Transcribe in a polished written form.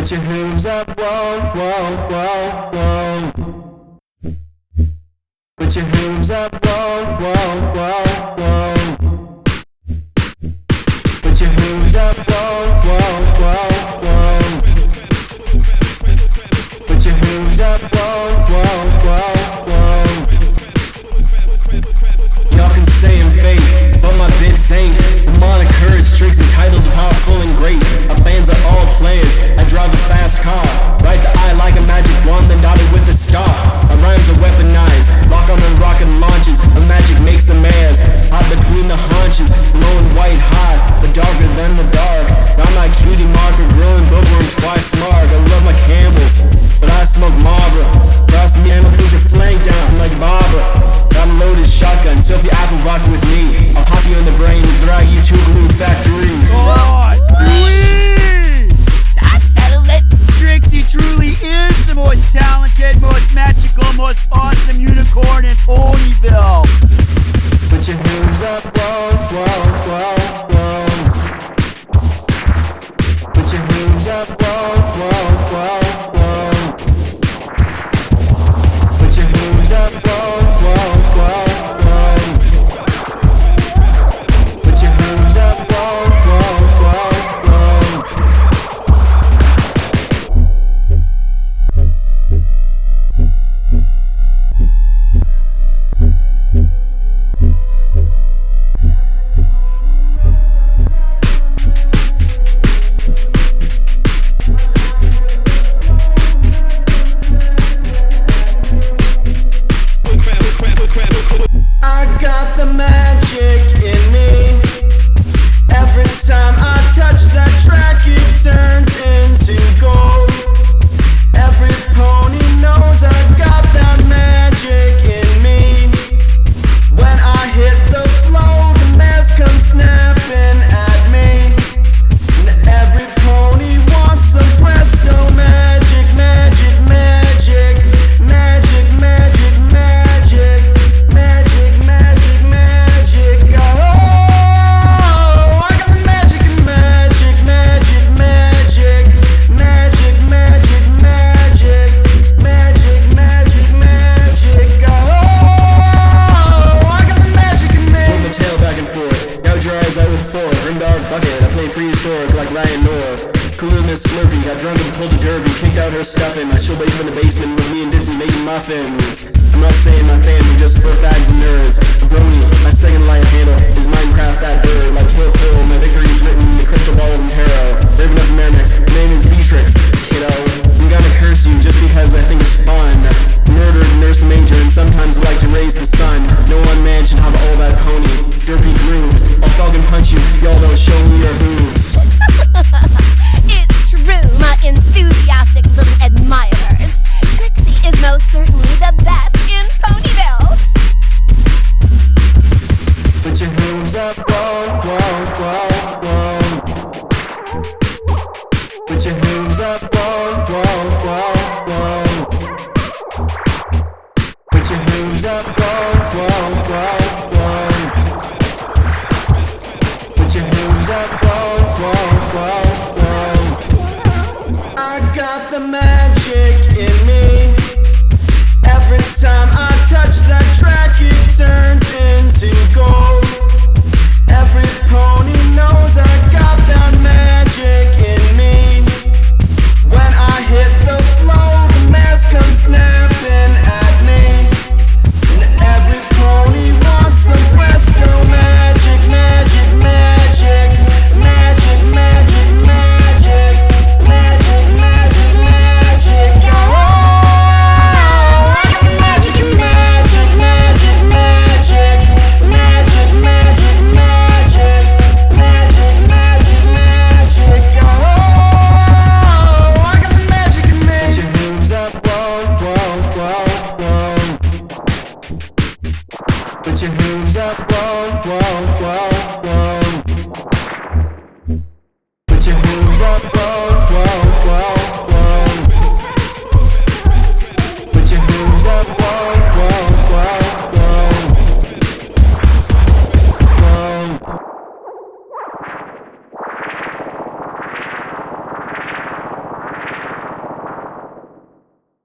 Put your hooves up, whoa, whoa, whoa, whoa. Put your hooves up, whoa, whoa, whoa, whoa. Put your hooves up, whoa, whoa, whoa, whoa. Put your hooves up, whoa, whoa, whoa, whoa. Y'all can say I'm fake, but my bits ain't. The moniker is tricks entitled powerful and great. Our fans are all players. I drive a fast car. Ride the eye like a magic wand, then dotted with a star. Our rhymes are weaponized. Lock on and rocket launches. The magic makes the mares hot between the haunches. Glowing white hot, but darker than the dark. I'm like cutie marker, growing bookworm twice smart. I love my Campbells, but I smoke Marlboro. Cross me and I'll put your flank down like Barbara. Got a loaded shotgun, so if you apple rock with me, I'll pop you in the brain and drag you to a glue factory. Oh, sweet! That settles it! Trixie truly is the most talented, most magical, most awesome unicorn in Ponyville! Put your hooves up, whoa, whoa, whoa, whoa. Put your hooves up, whoa, whoa, whoa, whoa. Put your hooves up, whoa, whoa, whoa, whoa. Put your hooves up, whoa, whoa, whoa, whoa. I got the magic in me. Every time I touch that track, it turns into gold. Every pony knows I got that magic in me. When I hit the flow, the mass comes snapping at me. And every pony wants some presto magic, magic, magic, magic, magic, magic, magic, magic, magic. Oh, I got the magic and magic, magic, magic, magic, magic, magic, magic, magic, magic. Oh, I got the magic and magic. Pull the tail back and forth. Gouge your eyes out with four. Rim dog bucket. I play prehistoric like Ryan North. Cool in this Slurpee. Got drunk and pulled a derby. Kicked out her stuffing. I chill baby in the basement with me and Dizzy making muffins. I'm not saying my family just for fags and nerds. Brony, my second life handle is Minecraft that bird. Like Kill Phil, my victory is written in the crystal balls and tarot. Raven of Mermix, my name is Beatrix, kiddo. I'm gonna curse you just because I think it's fun. Murdered, nurse major, and sometimes like to raise the sun. No one man should have all that pony. Derpy grooves, I'll Falcon punch you, y'all don't show me your hooves. It's true, my enthusiastic little admirers. Trixie is most certainly the best in Ponyville. Put your hooves up, whoa, whoa, whoa, whoa. Put your hooves up, whoa, whoa, whoa, whoa. Put your hooves up, whoa, whoa, whoa, whoa. Put your hooves up, whoa, whoa, whoa, whoa. I got the magic